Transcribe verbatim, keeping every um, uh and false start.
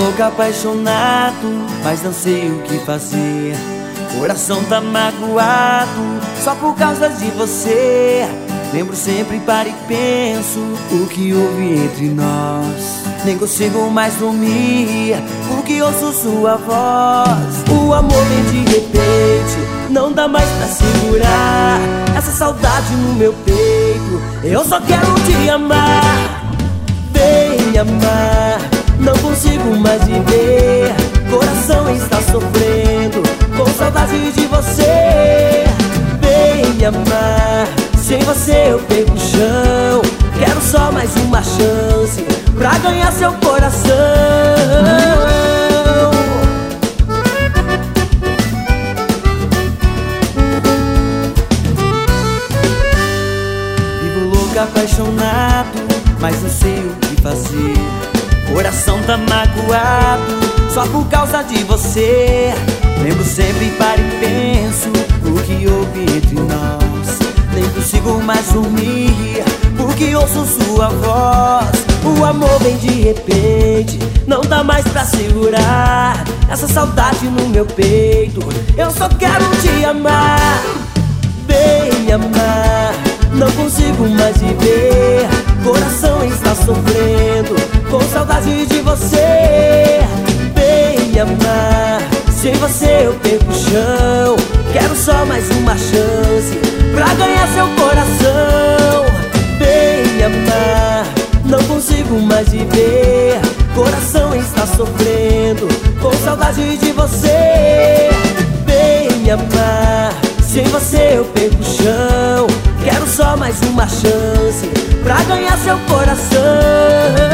louco apaixonado, mas não sei o que fazer. Coração tá magoado, só por causa de você. Lembro sempre, paro e penso o que houve entre nós. Nem consigo mais dormir, porque ouço sua voz. O amor vem de repente, não dá mais pra segurar essa saudade no meu peito. Eu só quero te amar, vem me amar. Não consigo mais viver, coração está sofrendo com saudade de você. Vem me amar, sem você eu perco o chão. Quero só mais uma chance pra ganhar seu coração. Vivo louco apaixonado, mas não sei o que fazer. Coração tá magoado, só por causa de você. Lembro sempre, paro e penso o que houve entre nós. Nem consigo mais dormir, porque ouço sua voz. O amor vem de repente, não dá mais pra segurar essa saudade no meu peito. Eu só quero te amar, vem me amar. Não consigo mais viver, coração está sofrendo com saudade de você. Vem me amar, sem você eu perco o chão. Quero só mais uma chance pra ganhar seu coração. Vem me amar, não consigo mais viver, coração está sofrendo com saudade de você. Vem me amar, sem você eu perco o chão. Quero só mais uma chance pra ganhar seu coração.